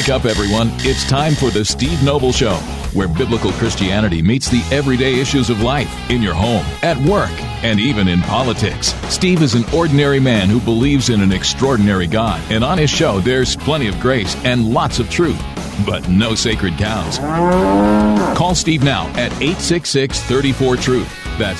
Wake up, everyone. It's time for the Steve Noble Show, where biblical Christianity meets the everyday issues of life in your home, at work, and even in politics. Steve is an ordinary man who believes in an extraordinary God, and on his show, there's plenty of grace and lots of truth, but no sacred cows. Call Steve now at 866-34-TRUTH. That's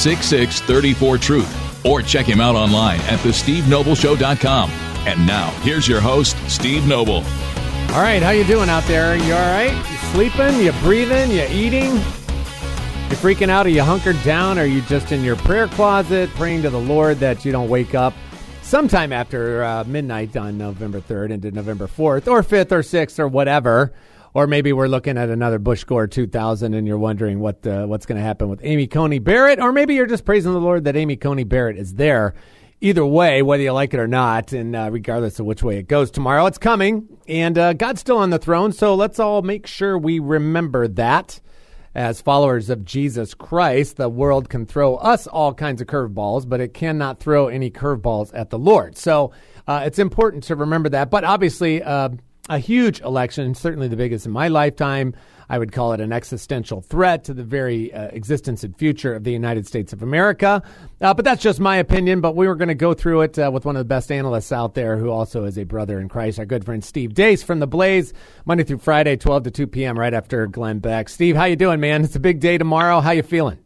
866-34-TRUTH. Or check him out online at thestevenobleshow.com. And now, here's your host, Steve Noble. All right, how you doing out there? You all right? You sleeping? You breathing? You eating? You freaking out? Are you hunkered down? Are you just in your prayer closet praying to the Lord that you don't wake up sometime after midnight on November 3rd into November 4th or 5th or 6th or whatever? Or maybe we're looking at another Bush Gore 2000 and you're wondering what's going to happen with Amy Coney Barrett. Or maybe you're just praising the Lord that Amy Coney Barrett is there. Either way, whether you like it or not, and regardless of which way it goes tomorrow, it's coming. And God's still on the throne, so let's all make sure we remember that. As followers of Jesus Christ, the world can throw us all kinds of curveballs, but it cannot throw any curveballs at the Lord. So it's important to remember that. But obviously, a huge election, certainly the biggest in my lifetime. I would call it an existential threat to the very existence and future of the United States of America. But that's just my opinion. But we were going to go through it with one of the best analysts out there who also is a brother in Christ, our good friend Steve Deace from The Blaze, Monday through Friday, 12 to 2 p.m. right after Glenn Beck. Steve, how you doing, man? It's a big day tomorrow. How you feeling?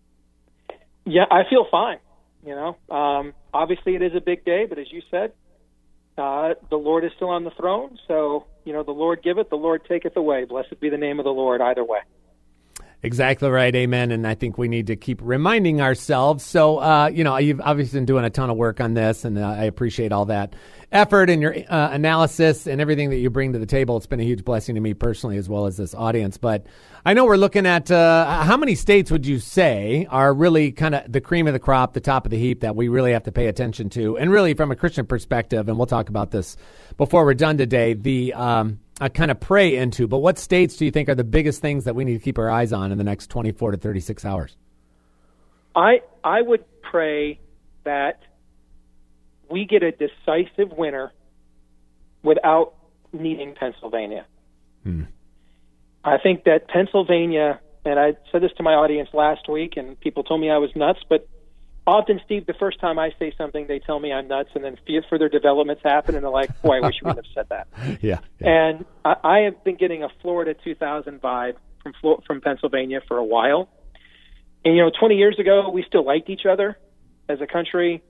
Yeah, I feel fine. Obviously it is a big day, but as you said, the Lord is still on the throne, so, the Lord giveth, the Lord taketh away. Blessed be the name of the Lord either way. Exactly right, amen, and I think we need to keep reminding ourselves. So, you've obviously been doing a ton of work on this, and I appreciate all that effort and your analysis and everything that you bring to the table. It's been a huge blessing to me personally as well as this audience. But I know we're looking at how many states would you say are really kind of the cream of the crop, the top of the heap that we really have to pay attention to? And really from a Christian perspective, and we'll talk about this before we're done today, I kind of pray into. But what states do you think are the biggest things that we need to keep our eyes on in the next 24 to 36 hours? I would pray that we get a decisive winner without needing Pennsylvania. I think that Pennsylvania, and I said this to my audience last week, and people told me I was nuts, but often, Steve, the first time I say something, they tell me I'm nuts, and then further developments happen, and they're like, boy, I wish you wouldn't have said that. Yeah. And I have been getting a Florida 2000 vibe from Pennsylvania for a while. And, 20 years ago, we still liked each other as a country.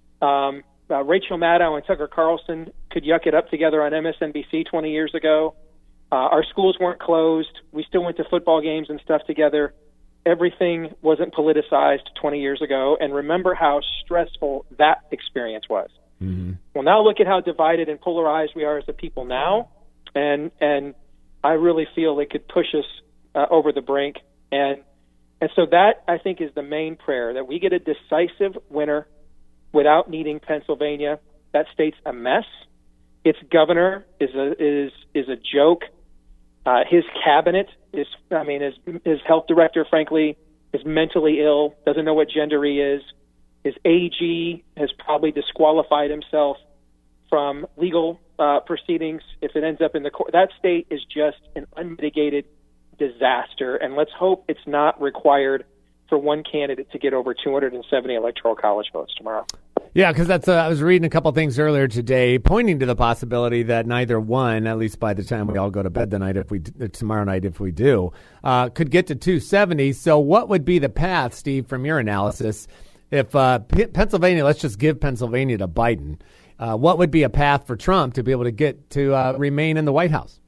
Rachel Maddow and Tucker Carlson could yuck it up together on MSNBC 20 years ago. Our schools weren't closed. We still went to football games and stuff together. Everything wasn't politicized 20 years ago. And remember how stressful that experience was. Mm-hmm. Well, now look at how divided and polarized we are as a people now. And I really feel it could push us over the brink. And so that, I think, is the main prayer, that we get a decisive winner without needing Pennsylvania. That state's a mess. Its governor is a joke. His cabinet his health director, frankly, is mentally ill, doesn't know what gender he is. His AG has probably disqualified himself from legal proceedings if it ends up in the court. That state is just an unmitigated disaster, and let's hope it's not required for one candidate to get over 270 electoral college votes tomorrow. Yeah, because that's I was reading a couple things earlier today pointing to the possibility that neither one, at least by the time we all go to bed tomorrow night if we do, could get to 270. So what would be the path, Steve, from your analysis, if Pennsylvania, let's just give Pennsylvania to Biden, what would be a path for Trump to be able to get to remain in the White House?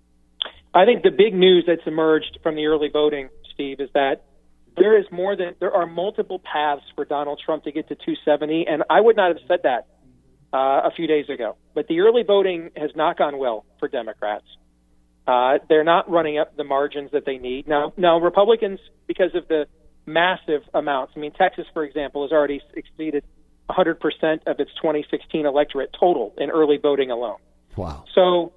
I think the big news that's emerged from the early voting, Steve, is that there are multiple paths for Donald Trump to get to 270, and I would not have said that a few days ago. But the early voting has not gone well for Democrats. They're not running up the margins that they need. Now Republicans, because of the massive amounts, Texas, for example, has already exceeded 100% of its 2016 electorate total in early voting alone. Wow. So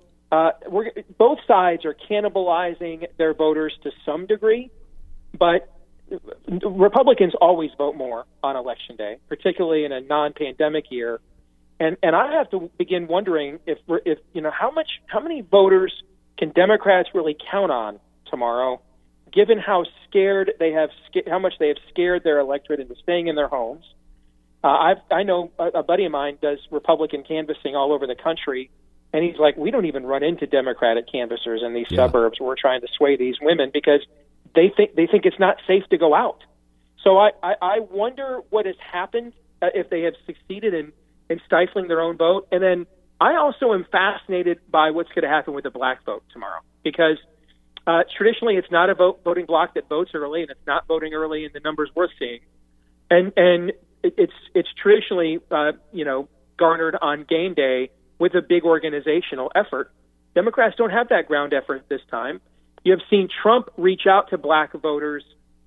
both sides are cannibalizing their voters to some degree, but Republicans always vote more on Election Day, particularly in a non-pandemic year. And I have to begin wondering if how many voters can Democrats really count on tomorrow, given how scared they have, how much they have scared their electorate into staying in their homes? I know a buddy of mine does Republican canvassing all over the country, and he's like, we don't even run into Democratic canvassers in these suburbs where we're trying to sway these women because they think it's not safe to go out. So I wonder what has happened, if they have succeeded in stifling their own vote. And then I also am fascinated by what's going to happen with the black vote tomorrow, because traditionally it's not a voting bloc that votes early, and it's not voting early in the numbers we're seeing. And it's traditionally garnered on game day with a big organizational effort. Democrats don't have that ground effort this time. You have seen Trump reach out to black voters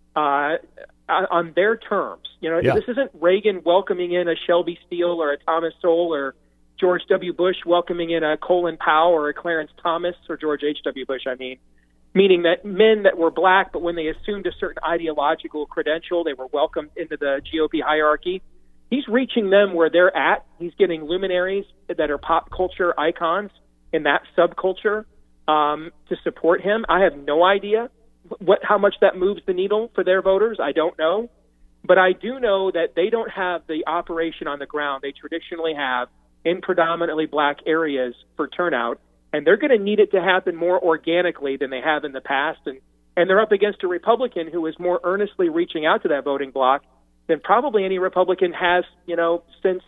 on their terms. This isn't Reagan welcoming in a Shelby Steele or a Thomas Sowell, or George W. Bush welcoming in a Colin Powell or a Clarence Thomas, or George H.W. Bush, meaning that men that were black, but when they assumed a certain ideological credential, they were welcomed into the GOP hierarchy. He's reaching them where they're at. He's getting luminaries that are pop culture icons in that subculture to support him. I have no idea how much that moves the needle for their voters. I don't know. But I do know that they don't have the operation on the ground they traditionally have in predominantly black areas for turnout, and they're going to need it to happen more organically than they have in the past. And they're up against a Republican who is more earnestly reaching out to that voting bloc than probably any Republican has, since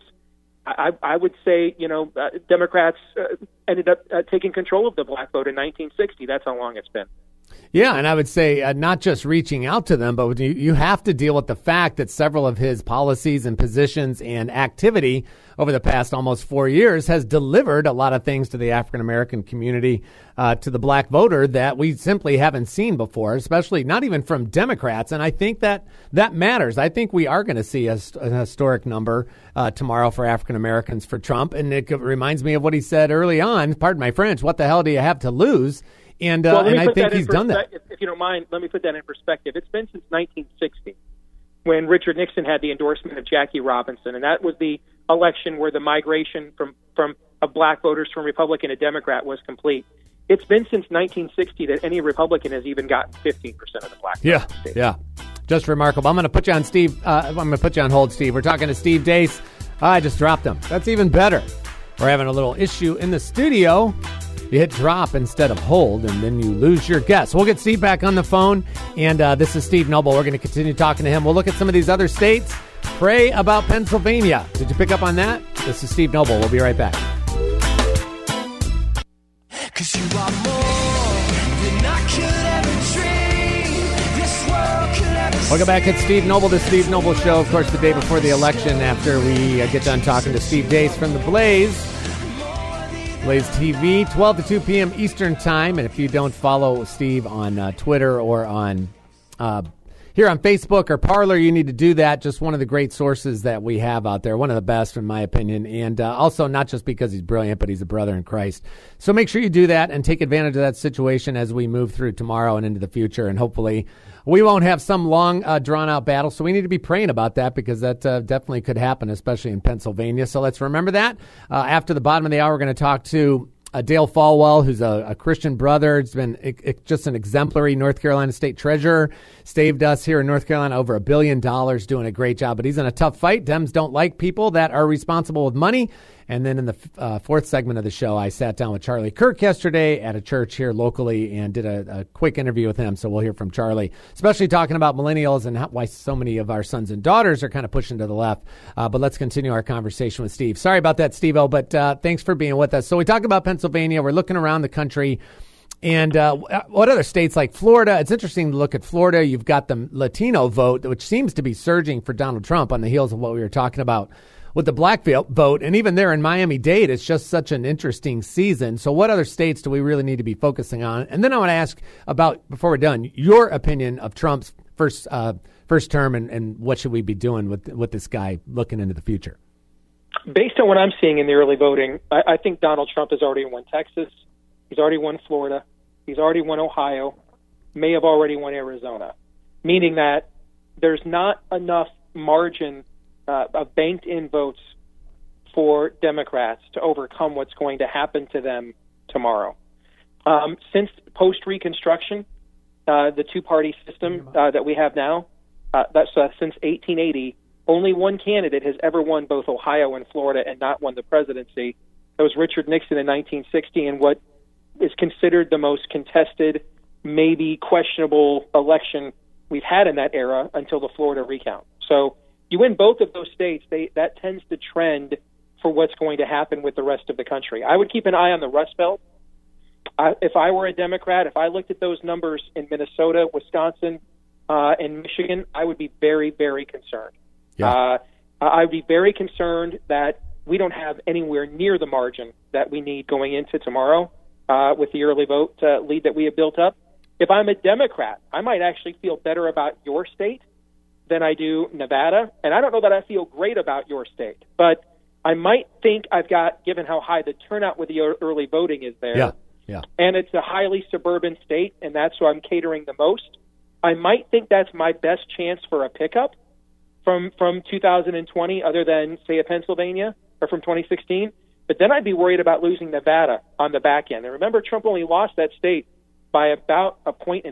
I would say, Democrats ended up taking control of the black vote in 1960. That's how long it's been. Yeah, and I would say not just reaching out to them, but you have to deal with the fact that several of his policies and positions and activity over the past almost 4 years has delivered a lot of things to the African-American community, to the black voter that we simply haven't seen before, especially not even from Democrats. And I think that matters. I think we are going to see a historic number tomorrow for African-Americans for Trump. And it reminds me of what he said early on, pardon my French, what the hell do you have to lose? And I think he's done that. If you don't mind, let me put that in perspective. It's been since 1960 when Richard Nixon had the endorsement of Jackie Robinson, and that was the election where the migration of black voters from Republican to Democrat was complete. It's been since 1960 that any Republican has even gotten 15% of the black vote. Yeah. Just remarkable. I'm going to put you on, Steve. I'm going to put you on hold, Steve. We're talking to Steve Deace. I just dropped him. That's even better. We're having a little issue in the studio. You hit drop instead of hold, and then you lose your guess. We'll get Steve back on the phone, and this is Steve Noble. We're going to continue talking to him. We'll look at some of these other states. Pray about Pennsylvania. Did you pick up on that? This is Steve Noble. We'll be right back. 'Cause you are more than I could ever dream. This world could ever see. Welcome back. It's Steve Noble, the Steve Noble Show. Of course, the day before the election, after we get done talking to Steve Deace from the Blaze. Blaze TV, 12 to 2 p.m. Eastern Time. And if you don't follow Steve on Twitter or on here on Facebook or Parler, you need to do that. Just one of the great sources that we have out there. One of the best, in my opinion. And also not just because he's brilliant, but he's a brother in Christ. So make sure you do that and take advantage of that situation as we move through tomorrow and into the future. And hopefully we won't have some long, drawn-out battle. So we need to be praying about that, because that definitely could happen, especially in Pennsylvania. So let's remember that. After the bottom of the hour, we're going to talk to Dale Falwell, who's a Christian brother. It's been just an exemplary North Carolina state treasurer. Saved us here in North Carolina over $1 billion, doing a great job. But he's in a tough fight. Dems don't like people that are responsible with money. And then in the fourth segment of the show, I sat down with Charlie Kirk yesterday at a church here locally and did a quick interview with him. So we'll hear from Charlie, especially talking about millennials and why so many of our sons and daughters are kind of pushing to the left. But let's continue our conversation with Steve. Sorry about that, Steve-O, but thanks for being with us. So we talk about Pennsylvania. We're looking around the country. And what other states like Florida? It's interesting to look at Florida. You've got the Latino vote, which seems to be surging for Donald Trump on the heels of what we were talking about with the black vote. And even there in Miami-Dade, it's just such an interesting season. So what other states do we really need to be focusing on? And then I want to ask about, before we're done, your opinion of Trump's first term and what should we be doing with this guy looking into the future? Based on what I'm seeing in the early voting, I think Donald Trump has already won Texas. He's already won Florida. He's already won Ohio, may have already won Arizona, meaning that there's not enough margin of banked-in votes for Democrats to overcome what's going to happen to them tomorrow. Since post-Reconstruction, the two-party system that we have now, since 1880, only one candidate has ever won both Ohio and Florida and not won the presidency. That was Richard Nixon in 1960, in what is considered the most contested, maybe questionable election we've had in that era until the Florida recount. So you win both of those states, that tends to trend for what's going to happen with the rest of the country. I would keep an eye on the Rust Belt. If I were a Democrat, if I looked at those numbers in Minnesota, Wisconsin, and Michigan, I would be very, very concerned. Yeah. I would be very concerned that we don't have anywhere near the margin that we need going into tomorrow with the early vote lead that we have built up. If I'm a Democrat, I might actually feel better about your state than I do Nevada. And I don't know that I feel great about your state, but I might think I've got, given how high the turnout with the early voting is there, Yeah. and it's a highly suburban state, and that's who I'm catering the most, I might think that's my best chance for a pickup from 2020, other than, say, a Pennsylvania, or from 2016. But then I'd be worried about losing Nevada on the back end. And remember, Trump only lost that state by about 1.5 points,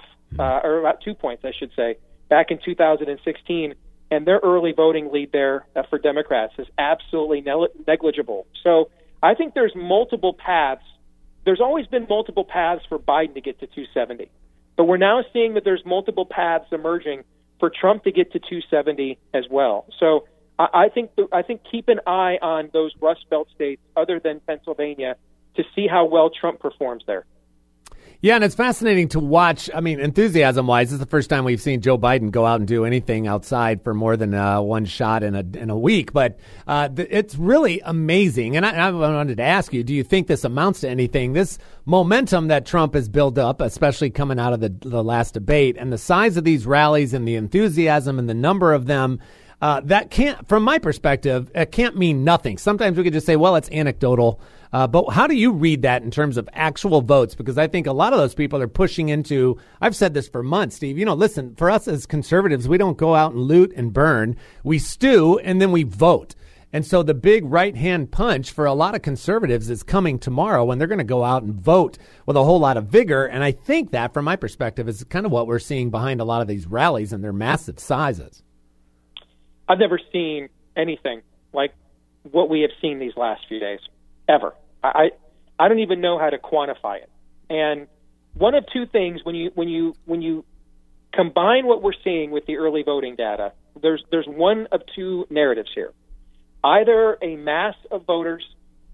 or about 2 points, I should say, back in 2016. And their early voting lead there for Democrats is absolutely negligible. So I think there's multiple paths. There's always been multiple paths for Biden to get to 270. But we're now seeing that there's multiple paths emerging for Trump to get to 270 as well. So I think keep an eye on those Rust Belt states other than Pennsylvania to see how well Trump performs there. Yeah, and it's fascinating to watch. I mean, enthusiasm-wise, this is the first time we've seen Joe Biden go out and do anything outside for more than one shot in a week. But it's really amazing. And I wanted to ask you, do you think this amounts to anything? This momentum that Trump has built up, especially coming out of the last debate, and the size of these rallies and the enthusiasm and the number of them, that can't, from my perspective, it can't mean nothing. Sometimes we could just say, well, it's anecdotal. But how do you read that in terms of actual votes? Because I think a lot of those people are pushing into, I've said this for months, Steve, listen, for us as conservatives, we don't go out and loot and burn. We stew and then we vote. And so the big right-hand punch for a lot of conservatives is coming tomorrow when they're going to go out and vote with a whole lot of vigor. And I think that, from my perspective, is kind of what we're seeing behind a lot of these rallies and their massive sizes. I've never seen anything like what we have seen these last few days, ever. I don't even know how to quantify it. And one of two things, when you combine what we're seeing with the early voting data, there's one of two narratives here. Either a mass of voters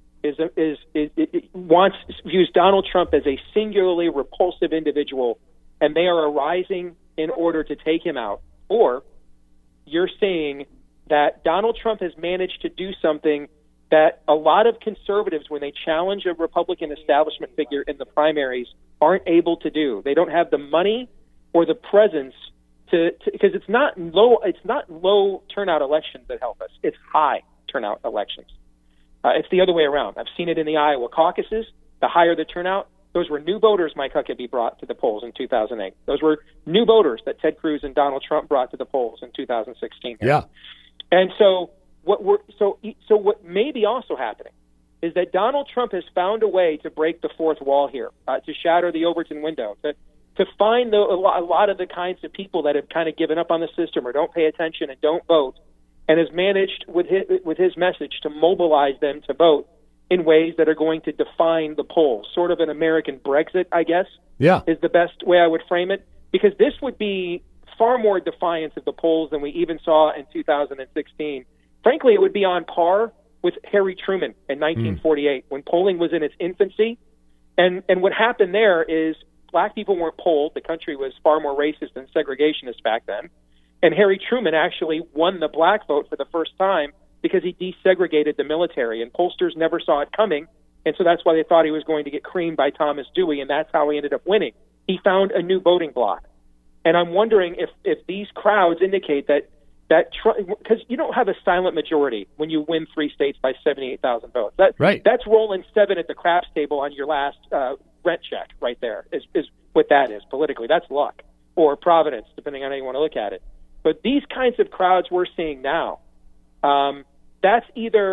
views Donald Trump as a singularly repulsive individual, and they are arising in order to take him out, or you're saying that Donald Trump has managed to do something that a lot of conservatives, when they challenge a Republican establishment figure in the primaries, aren't able to do. They don't have the money or the presence to because it's not low turnout elections that help us. It's high turnout elections. It's the other way around. I've seen it in the Iowa caucuses. The higher the turnout, those were new voters Mike Huckabee brought to the polls in 2008. Those were new voters that Ted Cruz and Donald Trump brought to the polls in 2016. Yeah. And so what may be also happening is that Donald Trump has found a way to break the fourth wall here, to shatter the Overton window, to find a lot of the kinds of people that have kind of given up on the system or don't pay attention and don't vote, and has managed with his message to mobilize them to vote in ways that are going to define the polls. Sort of an American Brexit, I guess, is the best way I would frame it, because this would be far more defiance of the polls than we even saw in 2016. Frankly, it would be on par with Harry Truman in 1948 when polling was in its infancy. And what happened there is black people weren't polled. The country was far more racist and segregationist back then. And Harry Truman actually won the black vote for the first time because he desegregated the military, and pollsters never saw it coming. And so that's why they thought he was going to get creamed by Thomas Dewey, and that's how he ended up winning. He found a new voting bloc. And I'm wondering if these crowds indicate that because you don't have a silent majority when you win 3 states by 78,000 votes. That's rolling 7 at the craps table on your last rent check right there is what that is politically. That's luck or providence, depending on how you want to look at it. But these kinds of crowds we're seeing now, that's either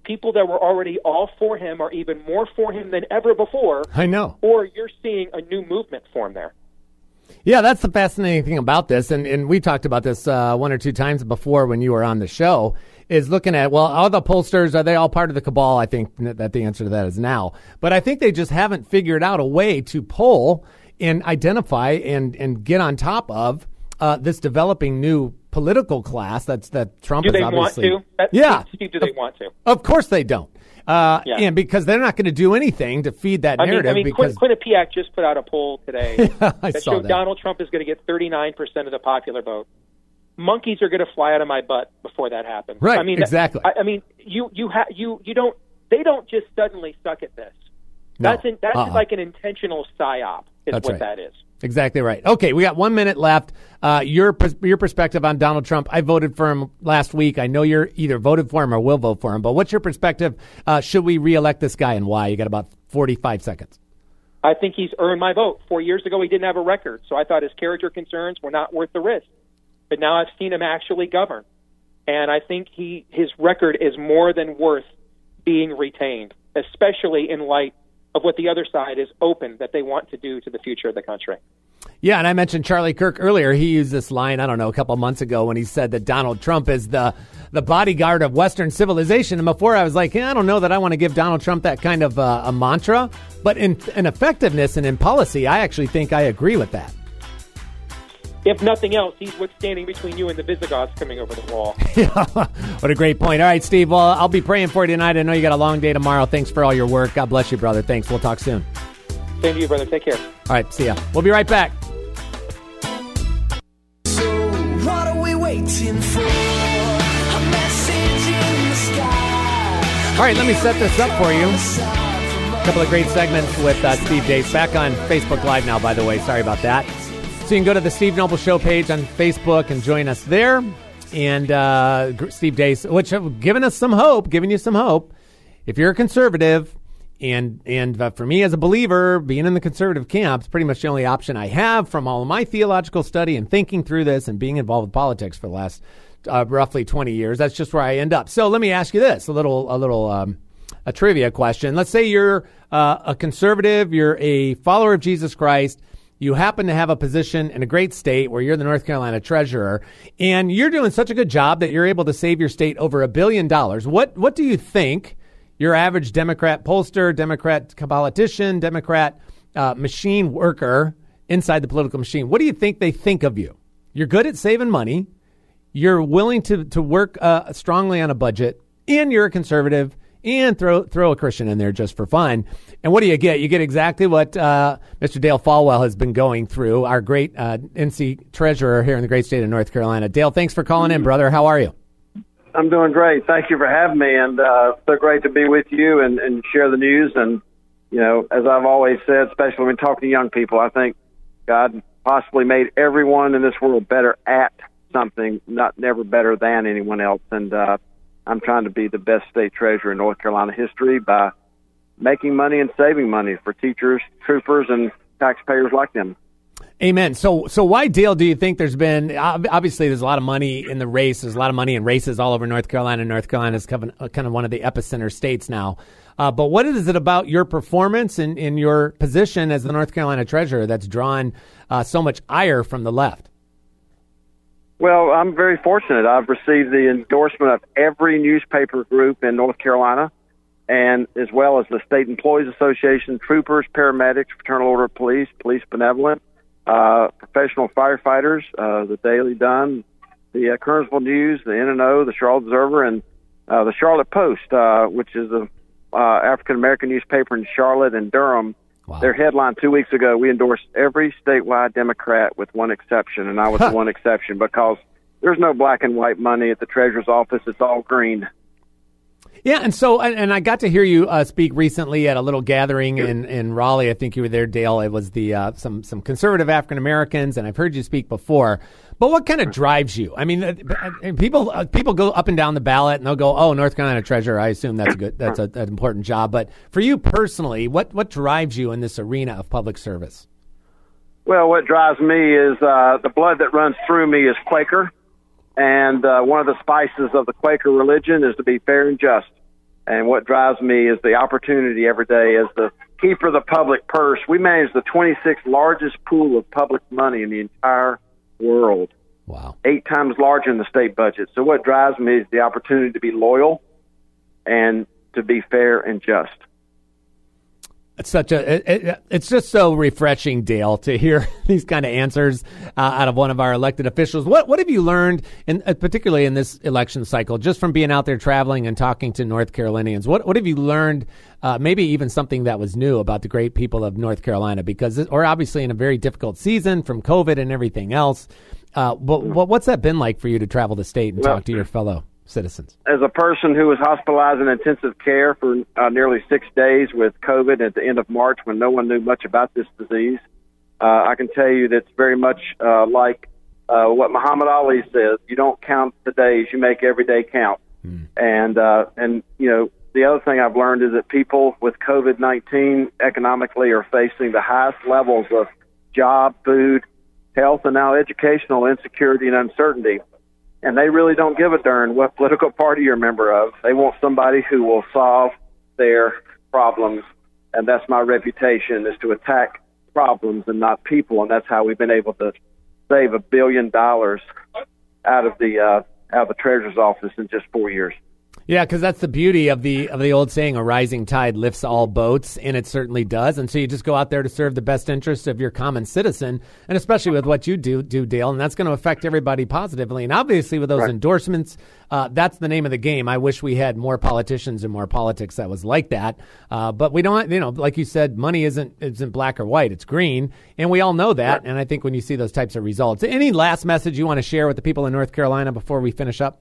people that were already all for him are even more for him than ever before. I know. Or you're seeing a new movement form there. Yeah, that's the fascinating thing about this, and we talked about this one or two times before when you were on the show, is looking at, well, all the pollsters, are they all part of the cabal? I think that the answer to that is now. But I think they just haven't figured out a way to poll and identify and get on top of this developing new political class that Trump is obviously. Do they want to? Yeah. Steve, do they want to? Of course they don't. And because they're not going to do anything to feed that narrative. I mean, because Quinnipiac just put out a poll today I that saw showed that. Donald Trump is going to get 39% of the popular vote. Monkeys are going to fly out of my butt before that happens. Right, I mean, exactly. I mean, you don't. They don't just suddenly suck at this. No. That's like an intentional psyop. That's right. That is. Exactly right. Okay, we got 1 minute left. Your perspective on Donald Trump. I voted for him last week. I know you're either voted for him or will vote for him. But what's your perspective? Should we reelect this guy, and why? You got about 45 seconds. I think he's earned my vote. 4 years ago, he didn't have a record, so I thought his character concerns were not worth the risk. But now I've seen him actually govern, and I think his record is more than worth being retained, especially in light of what the other side is open that they want to do to the future of the country. Yeah, and I mentioned Charlie Kirk earlier. He used this line, I don't know, a couple months ago when he said that Donald Trump is the bodyguard of Western civilization. And before I was like, I don't know that I want to give Donald Trump that kind of a mantra. But in effectiveness and in policy, I actually think I agree with that. If nothing else, he's what's standing between you and the Visigoths coming over the wall. What a great point. All right, Steve, well, I'll be praying for you tonight. I know you got a long day tomorrow. Thanks for all your work. God bless you, brother. Thanks. We'll talk soon. Same to you, brother. Take care. All right, see ya. We'll be right back. So what are we waiting for? A message in the sky. All right, let me set this up for you. A couple of great segments with Steve Deace. Back on Facebook Live now, by the way. Sorry about that. So you can go to the Steve Noble Show page on Facebook and join us there. And Steve Deace, which have given you some hope. If you're a conservative, and for me as a believer, being in the conservative camp is pretty much the only option I have from all of my theological study and thinking through this and being involved with politics for the last roughly 20 years. That's just where I end up. So let me ask you this, a trivia question. Let's say you're a conservative, you're a follower of Jesus Christ. You happen to have a position in a great state where you're the North Carolina treasurer, and you're doing such a good job that you're able to save your state over $1 billion. What do you think your average Democrat pollster, Democrat politician, Democrat machine worker inside the political machine, what do you think they think of you? You're good at saving money. You're willing to work strongly on a budget, and you're a conservative, and throw a Christian in there just for fun. And what do you get? You get exactly what Mr. Dale Falwell has been going through, our great NC treasurer here in the great state of North Carolina. Dale, thanks for calling in, brother. How are you? I'm doing great. Thank you for having me, and so great to be with you and share the news. And, you know, as I've always said, especially when talking to young people, I think God possibly made everyone in this world better at something, never better than anyone else. And I'm trying to be the best state treasurer in North Carolina history by making money and saving money for teachers, troopers, and taxpayers like them. Amen. So why, Dale, do you think there's been, obviously there's a lot of money in the race. There's a lot of money in races all over North Carolina. North Carolina is kind of one of the epicenter states now. But what is it about your performance and in your position as the North Carolina treasurer that's drawn so much ire from the left? Well, I'm very fortunate. I've received the endorsement of every newspaper group in North Carolina, and as well as the State Employees Association, troopers, paramedics, Fraternal Order of Police, Police Benevolent, professional firefighters, the Daily Dun, the Kernersville News, the NNO, the Charlotte Observer, and the Charlotte Post, which is a African-American newspaper in Charlotte and Durham. Wow. Their headline 2 weeks ago, we endorsed every statewide Democrat with one exception, and I was the one exception because there's no black and white money at the treasurer's office. It's all green. Yeah, and so and I got to hear you speak recently at a little gathering in Raleigh. I think you were there, Dale. It was the some conservative African Americans, and I've heard you speak before. But what kind of drives you? I mean, people go up and down the ballot, and they'll go, "Oh, North Carolina treasurer." I assume that's good. That's an important job. But for you personally, what drives you in this arena of public service? Well, what drives me is the blood that runs through me is Quaker. And one of the spices of the Quaker religion is to be fair and just. And what drives me is the opportunity every day as the keeper of the public purse. We manage the 26th largest pool of public money in the entire world. Wow. 8 times larger than the state budget. So what drives me is the opportunity to be loyal and to be fair and just. It's it's just so refreshing, Dale, to hear these kind of answers out of one of our elected officials. What have you learned, particularly in this election cycle, just from being out there traveling and talking to North Carolinians? What have you learned, maybe even something that was new about the great people of North Carolina? Because we're obviously in a very difficult season from COVID and everything else. But what's that been like for you to travel the state and talk to your fellow citizens? As a person who was hospitalized in intensive care for nearly 6 days with COVID at the end of March when no one knew much about this disease, I can tell you that's very much like what Muhammad Ali says: you don't count the days, you make every day count. And you know, the other thing I've learned is that people with COVID-19 economically are facing the highest levels of job, food, health, and now educational insecurity and uncertainty. And they really don't give a darn what political party you're a member of. They want somebody who will solve their problems, and that's my reputation, is to attack problems and not people. And that's how we've been able to save $1 billion out of the Treasurer's office in just 4 years. Yeah, because that's the beauty of the old saying, a rising tide lifts all boats, and it certainly does. And so you just go out there to serve the best interests of your common citizen, and especially with what you do, Dale, and that's going to affect everybody positively. And obviously with those endorsements, that's the name of the game. I wish we had more politicians and more politics that was like that. But we don't, like you said, money isn't black or white, it's green, and we all know that. And I think when you see those types of results, any last message you want to share with the people in North Carolina before we finish up?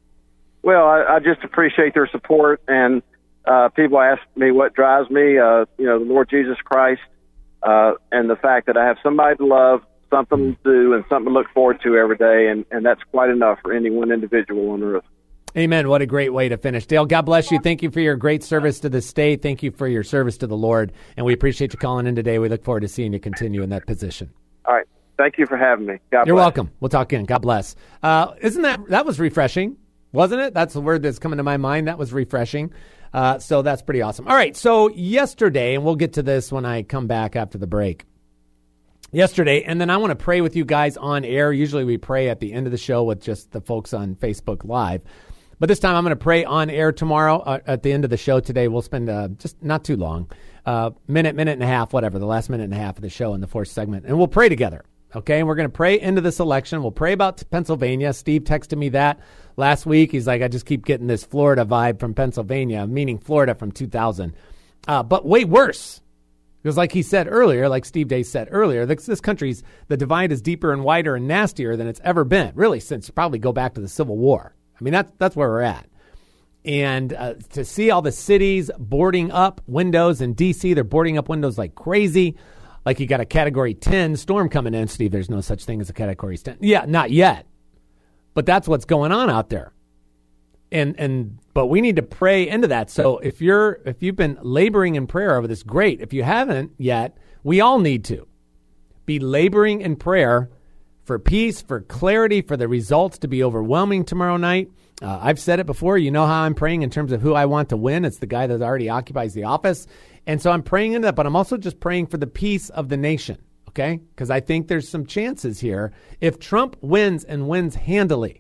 Well, I just appreciate their support, and people ask me what drives me, the Lord Jesus Christ, and the fact that I have somebody to love, something to do, and something to look forward to every day, and that's quite enough for any one individual on earth. Amen. What a great way to finish. Dale, God bless you. Thank you for your great service to the state. Thank you for your service to the Lord, and we appreciate you calling in today. We look forward to seeing you continue in that position. All right. Thank you for having me. God bless. You're welcome. We'll talk again. God bless. Isn't that was refreshing? Wasn't it? That's the word that's coming to my mind. That was refreshing. So that's pretty awesome. All right. So yesterday, and we'll get to this when I come back after the break. Yesterday, and then I want to pray with you guys on air. Usually we pray at the end of the show with just the folks on Facebook Live. But this time I'm going to pray on air tomorrow at the end of the show today. We'll spend just not too long, minute and a half, whatever, the last minute and a half of the show in the fourth segment. And we'll pray together. Okay, and we're going to pray into this election. We'll pray about Pennsylvania. Steve texted me that last week. He's like, I just keep getting this Florida vibe from Pennsylvania, meaning Florida from 2000. But way worse. Because like he said earlier, like Steve Day said earlier, this country's, the divide is deeper and wider and nastier than it's ever been, really, since probably go back to the Civil War. I mean, that's where we're at. And to see all the cities boarding up windows in D.C., they're boarding up windows like crazy. Like you got a Category 10 storm coming in, Steve. There's no such thing as a Category 10. Yeah, not yet. But that's what's going on out there. But we need to pray into that. So if you've been laboring in prayer over this, great. If you haven't yet, we all need to be laboring in prayer for peace, for clarity, for the results to be overwhelming tomorrow night. I've said it before. You know how I'm praying in terms of who I want to win. It's the guy that already occupies the office. And so I'm praying into that, but I'm also just praying for the peace of the nation, okay? Because I think there's some chances here. If Trump wins and wins handily,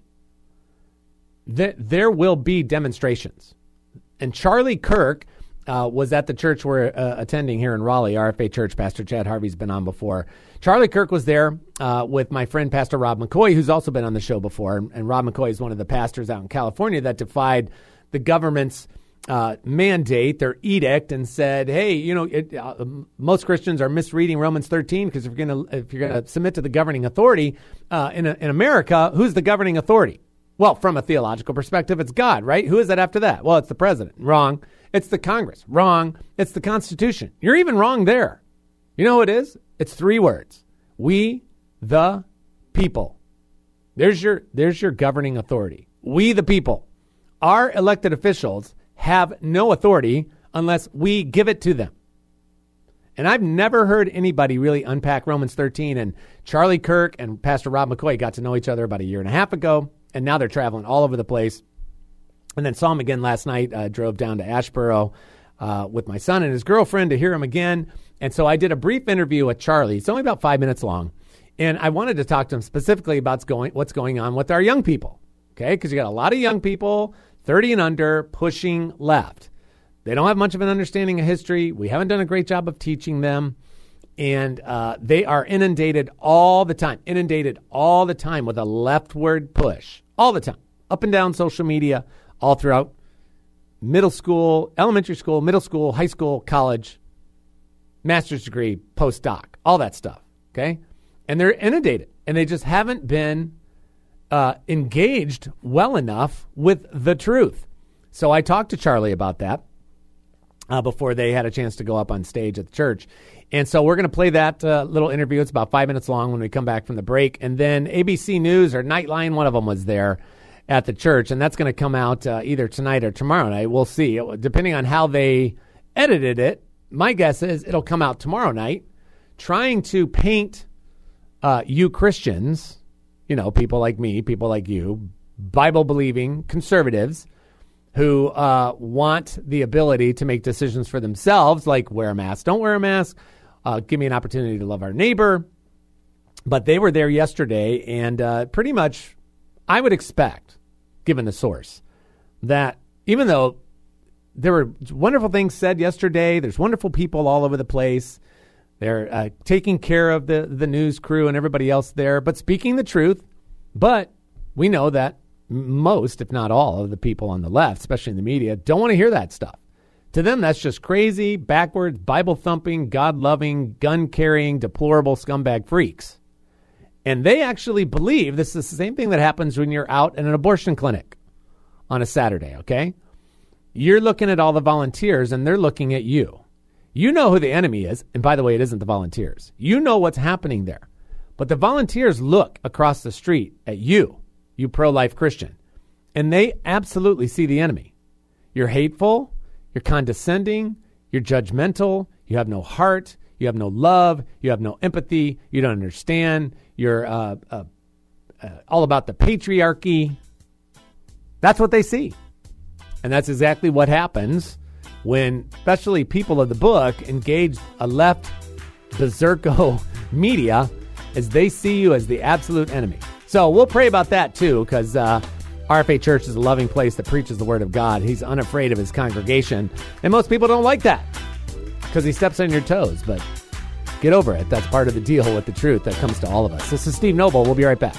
there will be demonstrations. And Charlie Kirk was at the church we're attending here in Raleigh, RFA Church. Pastor Chad Harvey's been on before. Charlie Kirk was there with my friend Pastor Rob McCoy, who's also been on the show before. And Rob McCoy is one of the pastors out in California that defied the government's mandate, their edict, and said, "Hey, most Christians are misreading Romans 13 because if you're gonna submit to the governing authority in America, who's the governing authority? Well, from a theological perspective, it's God, right? Who is that after that? Well, it's the president. Wrong. It's the Congress. Wrong. It's the Constitution. You're even wrong there. You know who it is? It's 3 words: we, the people. There's your governing authority. We, the people. Our elected officials have no authority unless we give it to them. And I've never heard anybody really unpack Romans 13. And Charlie Kirk and Pastor Rob McCoy got to know each other about 1.5 years ago, and now they're traveling all over the place. And then saw him again last night. Drove down to Asheboro with my son and his girlfriend to hear him again. And so I did a brief interview with Charlie. It's only about 5 minutes long. And I wanted to talk to him specifically about what's going on with our young people. Okay, because you got a lot of young people, 30 and under, pushing left. They don't have much of an understanding of history. We haven't done a great job of teaching them. And they are inundated all the time with a leftward push. All the time. Up and down social media, all throughout middle school, elementary school, middle school, high school, college, master's degree, postdoc, all that stuff. Okay? And they're inundated. And they just haven't been engaged well enough with the truth. So I talked to Charlie about that before they had a chance to go up on stage at the church. And so we're going to play that little interview. It's about 5 minutes long when we come back from the break. And then ABC News or Nightline, one of them was there at the church. And that's going to come out either tonight or tomorrow night. We'll see. Depending on how they edited it, my guess is it'll come out tomorrow night, trying to paint you Christians, you know, people like me, people like you, Bible-believing conservatives who want the ability to make decisions for themselves, like wear a mask, don't wear a mask, give me an opportunity to love our neighbor. But they were there yesterday, and pretty much I would expect, given the source, that even though there were wonderful things said yesterday, there's wonderful people all over the place, they're taking care of the news crew and everybody else there, but speaking the truth. But we know that most, if not all, of the people on the left, especially in the media, don't want to hear that stuff. To them, that's just crazy, backwards, Bible-thumping, God-loving, gun-carrying, deplorable scumbag freaks. And they actually believe this is the same thing that happens when you're out in an abortion clinic on a Saturday, okay? You're looking at all the volunteers, and they're looking at you. You know who the enemy is. And by the way, it isn't the volunteers. You know what's happening there. But the volunteers look across the street at you pro-life Christian, and they absolutely see the enemy. You're hateful, you're condescending, you're judgmental, you have no heart, you have no love, you have no empathy, you don't understand, you're all about the patriarchy. That's what they see. And that's exactly what happens when especially people of the book engage a left berserko media as they see you as the absolute enemy. So we'll pray about that too, because RFA Church is a loving place that preaches the word of God. He's unafraid of his congregation. And most people don't like that because he steps on your toes. But get over it. That's part of the deal with the truth that comes to all of us. This is Steve Noble. We'll be right back.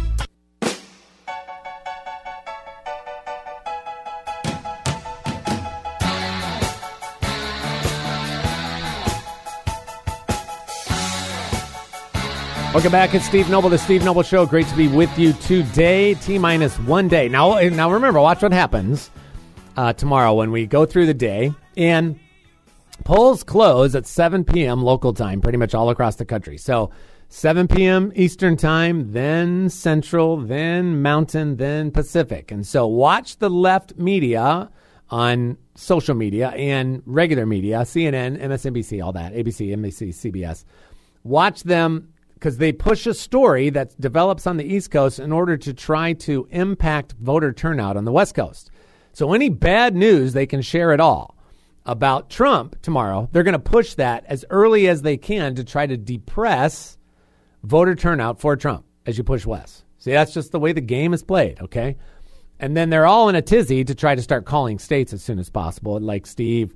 Welcome back. It's Steve Noble, the Steve Noble Show. Great to be with you today. T-minus 1 day. Now remember, watch what happens tomorrow when we go through the day. And polls close at 7 p.m. local time, pretty much all across the country. So 7 p.m. Eastern time, then Central, then Mountain, then Pacific. And so watch the left media on social media and regular media, CNN, MSNBC, all that, ABC, NBC, CBS. Watch them, because they push a story that develops on the East Coast in order to try to impact voter turnout on the West Coast. So any bad news, they can share it all. About Trump tomorrow, they're going to push that as early as they can to try to depress voter turnout for Trump as you push west. See, that's just the way the game is played, okay? And then they're all in a tizzy to try to start calling states as soon as possible. Like Steve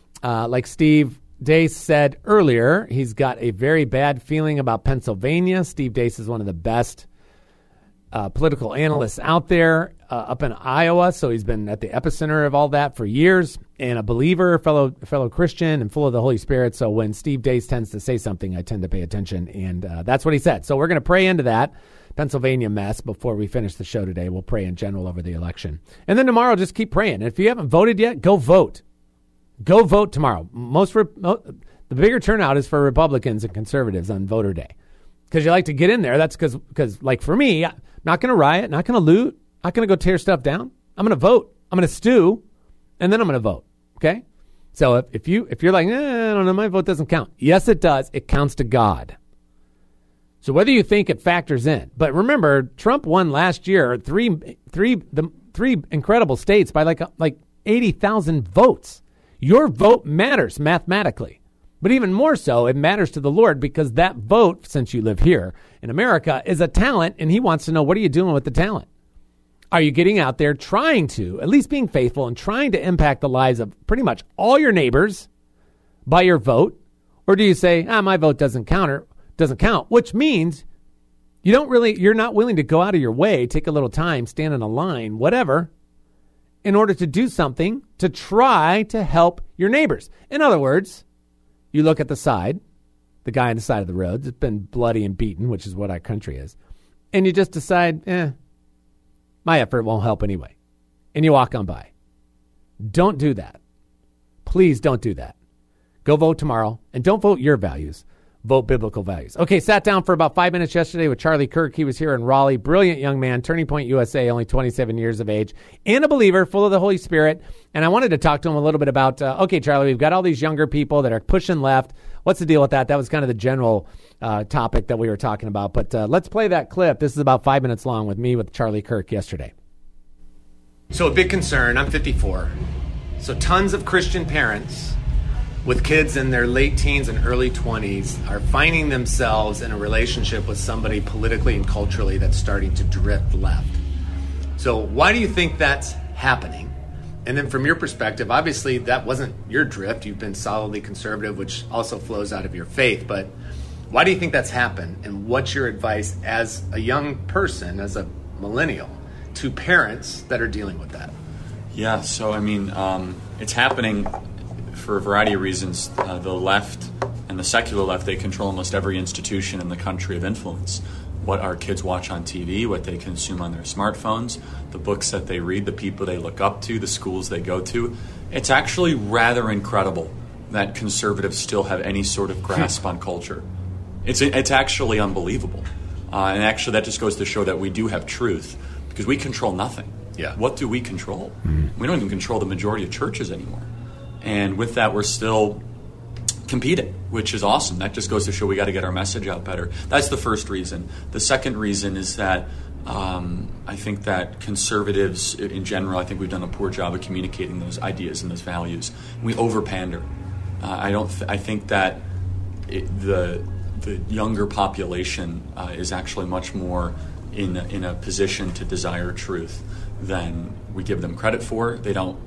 Deace said earlier, he's got a very bad feeling about Pennsylvania. Steve Deace is one of the best political analysts out there up in Iowa, so he's been at the epicenter of all that for years, and a believer, fellow Christian, and full of the Holy Spirit. So when Steve Deace tends to say something, I tend to pay attention, and that's what he said. So we're going to pray into that Pennsylvania mess before we finish the show today. We'll pray in general over the election. And then tomorrow, just keep praying. And if you haven't voted yet, go vote. Go vote tomorrow. The bigger turnout is for Republicans and conservatives on voter day. Because you like to get in there. That's because like for me, I'm not going to riot, not going to loot, not going to go tear stuff down. I'm going to vote. I'm going to stew, and then I'm going to vote. Okay? So if you're like, I don't know, my vote doesn't count. Yes, it does. It counts to God. So whether you think it factors in. But remember, Trump won last year, three 3 incredible states by like 80,000 votes. Your vote matters mathematically. But even more so, it matters to the Lord because that vote, since you live here in America, is a talent, and he wants to know, what are you doing with the talent? Are you getting out there trying to, at least being faithful and trying to impact the lives of pretty much all your neighbors by your vote? Or do you say, my vote doesn't count, which means you're not willing to go out of your way, take a little time, stand in a line, whatever, in order to do something to try to help your neighbors. In other words, you look at the guy on the side of the road that's been bloody and beaten, which is what our country is, and you just decide, my effort won't help anyway. And you walk on by. Don't do that. Please don't do that. Go vote tomorrow, and don't vote your values. Vote biblical values. Okay, sat down for about 5 minutes yesterday with Charlie Kirk. He was here in Raleigh. Brilliant young man, Turning Point USA, only 27 years of age, and a believer, full of the Holy Spirit. And I wanted to talk to him a little bit about, okay, Charlie, we've got all these younger people that are pushing left. What's the deal with that? That was kind of the general topic that we were talking about. But let's play that clip. This is about 5 minutes long with me with Charlie Kirk yesterday. So a big concern, I'm 54. So tons of Christian parents with kids in their late teens and early 20s are finding themselves in a relationship with somebody politically and culturally that's starting to drift left. So why do you think that's happening? And then from your perspective, obviously that wasn't your drift. You've been solidly conservative, which also flows out of your faith. But why do you think that's happened? And what's your advice as a young person, as a millennial, to parents that are dealing with that? Yeah, so I mean, it's happening for a variety of reasons. The left and the secular left, they control almost every institution in the country of influence. What our kids watch on TV, what they consume on their smartphones, the books that they read, the people they look up to, the schools they go to. It's actually rather incredible that conservatives still have any sort of grasp on culture. It's actually unbelievable. And actually that just goes to show that we do have truth, because we control nothing. Yeah. What do we control? We don't even control the majority of churches anymore. And with that, we're still competing, which is awesome. That just goes to show we got to get our message out better. That's the first reason. The second reason is that I think that conservatives in general, I think we've done a poor job of communicating those ideas and those values. We over-pander. I think that the younger population is actually much more in a position to desire truth than we give them credit for.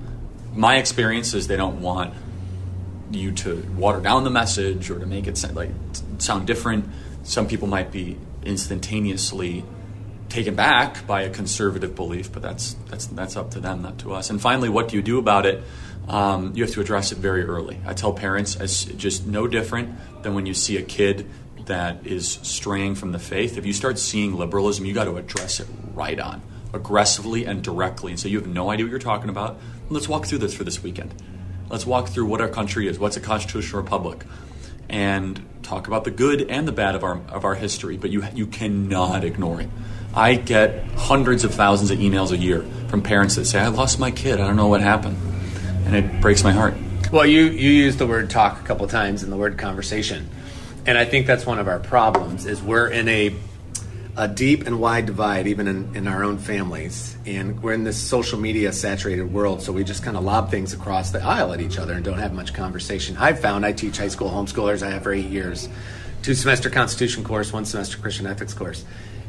My experience is they don't want you to water down the message or to make it sound different. Some people might be instantaneously taken back by a conservative belief, but that's up to them, not to us. And finally, what do you do about it? You have to address it very early. I tell parents, it's just no different than when you see a kid that is straying from the faith. If you start seeing liberalism, you got to address it right on, aggressively and directly. And so you have no idea what you're talking about. Let's walk through this for this weekend. Let's walk through what our country is, what's a constitutional republic, and talk about the good and the bad of our history. But you cannot ignore it. I get hundreds of thousands of emails a year from parents that say, I lost my kid, I don't know what happened. And it breaks my heart. Well, you used the word talk a couple of times and the word conversation. And I think that's one of our problems, is we're in a deep and wide divide, even in our own families. And we're in this social media saturated world, so we just kind of lob things across the aisle at each other and don't have much conversation. I've found, I teach high school homeschoolers, I have for 8 years, 2-semester Constitution course, 1-semester Christian ethics course.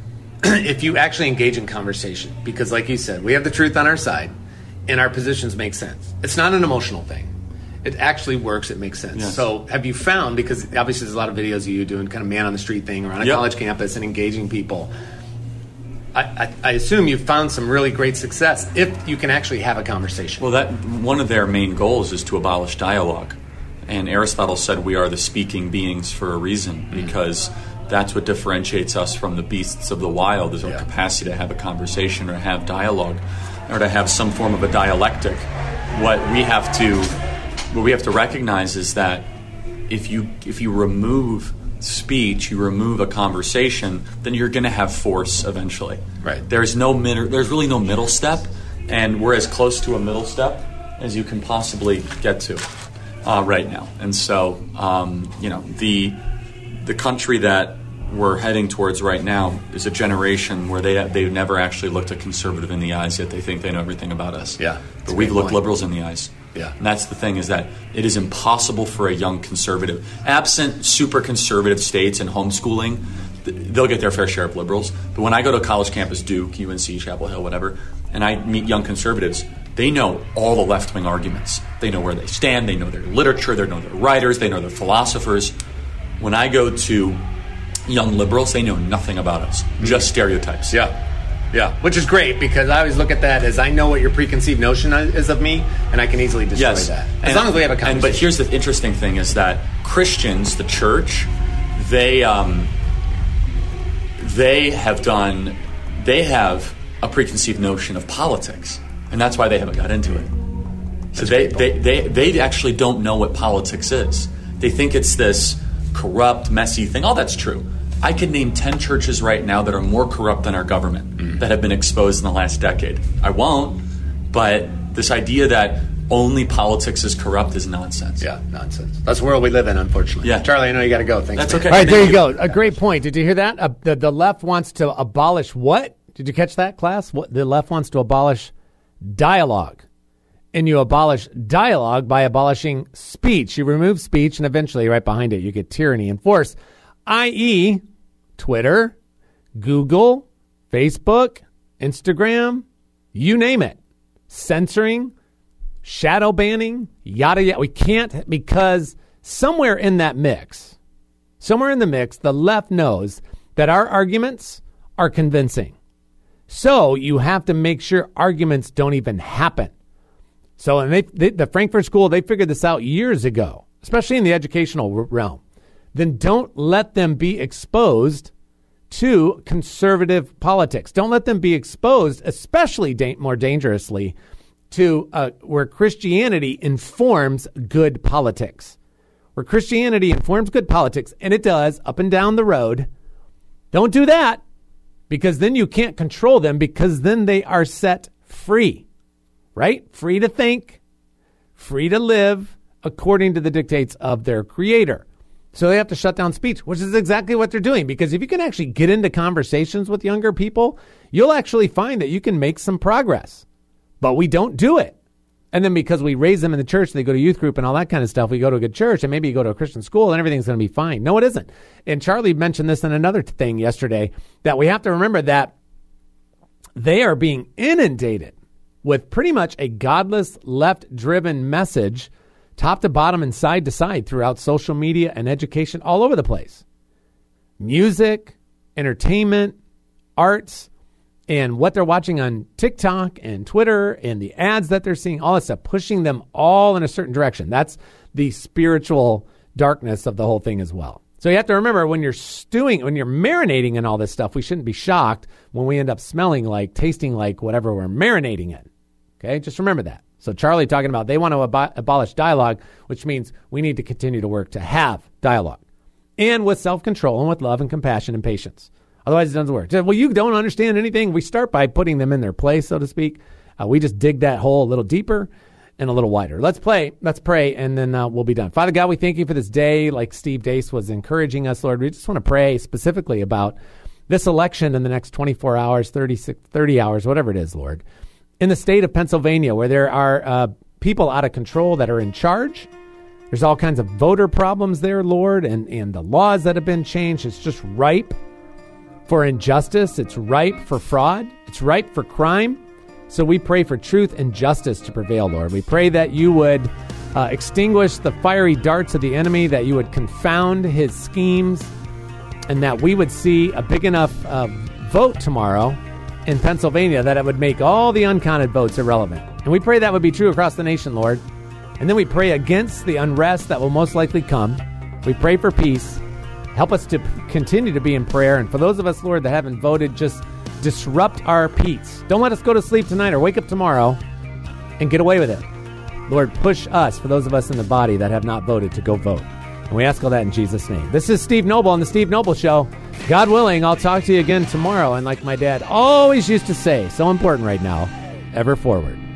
If you actually engage in conversation, because like you said, we have the truth on our side and our positions make sense. It's not an emotional thing. It actually works. It makes sense. Yes. So have you found, because obviously there's a lot of videos of you doing kind of man on the street thing or on a college campus and engaging people. I assume you've found some really great success if you can actually have a conversation. Well, one of their main goals is to abolish dialogue. And Aristotle said we are the speaking beings for a reason, because that's what differentiates us from the beasts of the wild, is our capacity to have a conversation or have dialogue or to have some form of a dialectic. What we have to recognize is that if you remove speech, you remove a conversation, then you're going to have force eventually. Right. There's really no middle step, and we're as close to a middle step as you can possibly get to right now. And so, the country that we're heading towards right now is a generation where they've never actually looked a conservative in the eyes, yet they think they know everything about us. Yeah, but we've looked liberals in the eyes. Yeah. And that's the thing, is that it is impossible for a young conservative, absent super conservative states and homeschooling, they'll get their fair share of liberals. But when I go to a college campus, Duke, UNC, Chapel Hill, whatever, and I meet young conservatives, they know all the left-wing arguments. They know where they stand. They know their literature. They know their writers. They know their philosophers. When I go to young liberals, they know nothing about us, just stereotypes. Yeah, which is great, because I always look at that as I know what your preconceived notion is of me, and I can easily destroy that. As long as we have a conversation. But here's the interesting thing, is that Christians, the church, they have a preconceived notion of politics, and that's why they haven't got into it. So they actually don't know what politics is. They think it's this corrupt, messy thing. All that's true. I could name 10 churches right now that are more corrupt than our government that have been exposed in the last decade. I won't, but this idea that only politics is corrupt is nonsense. Yeah, nonsense. That's the world we live in, unfortunately. Yeah. Charlie, I know you got to go. Thanks. That's man. okay. All right, there you go. A great point. Did you hear that? The left wants to abolish what? Did you catch that, class? What the left wants to abolish? Dialogue. And you abolish dialogue by abolishing speech. You remove speech, and eventually, right behind it, you get tyranny and force, i.e., Twitter, Google, Facebook, Instagram, you name it. Censoring, shadow banning, yada, yada. We can't, because somewhere in that mix, the left knows that our arguments are convincing. So you have to make sure arguments don't even happen. So, and the Frankfurt School, they figured this out years ago, especially in the educational realm. Then don't let them be exposed to conservative politics. Don't let them be exposed, especially more dangerously, to where Christianity informs good politics. Where Christianity informs good politics, and it does, up and down the road. Don't do that, because then you can't control them, because then they are set free. Right? Free to think, free to live according to the dictates of their creator. So they have to shut down speech, which is exactly what they're doing. Because if you can actually get into conversations with younger people, you'll actually find that you can make some progress. But we don't do it. And then because we raise them in the church, they go to youth group and all that kind of stuff, we go to a good church, and maybe you go to a Christian school and everything's going to be fine. No, it isn't. And Charlie mentioned this in another thing yesterday, that we have to remember that they are being inundated with pretty much a godless, left-driven message, top to bottom and side to side, throughout social media and education all over the place. Music, entertainment, arts, and what they're watching on TikTok and Twitter, and the ads that they're seeing, all that stuff, pushing them all in a certain direction. That's the spiritual darkness of the whole thing as well. So you have to remember, when you're marinating in all this stuff, we shouldn't be shocked when we end up smelling like, tasting like whatever we're marinating in. Okay, just remember that. So Charlie talking about they want to abolish dialogue, which means we need to continue to work to have dialogue, and with self-control and with love and compassion and patience. Otherwise, it doesn't work. Well, you don't understand anything. We start by putting them in their place, so to speak. We just dig that hole a little deeper and a little wider. Let's pray, and then we'll be done. Father God, we thank you for this day. Like Steve Deace was encouraging us, Lord, we just want to pray specifically about this election in the next 24 hours, 30 hours, whatever it is, Lord. In the state of Pennsylvania, where there are people out of control that are in charge. There's all kinds of voter problems there, Lord, and the laws that have been changed. It's just ripe for injustice. It's ripe for fraud. It's ripe for crime. So we pray for truth and justice to prevail, Lord. We pray that you would extinguish the fiery darts of the enemy, that you would confound his schemes, and that we would see a big enough vote tomorrow in Pennsylvania that it would make all the uncounted votes irrelevant. And we pray that would be true across the nation, Lord. And then we pray against the unrest that will most likely come. We pray for peace. Help us to continue to be in prayer. And for those of us, Lord, that haven't voted, just disrupt our peace. Don't let us go to sleep tonight or wake up tomorrow and get away with it. Lord, push us, for those of us in the body that have not voted, to go vote. And we ask all that in Jesus' name. This is Steve Noble on The Steve Noble Show. God willing, I'll talk to you again tomorrow. And like my dad always used to say, so important right now, ever forward.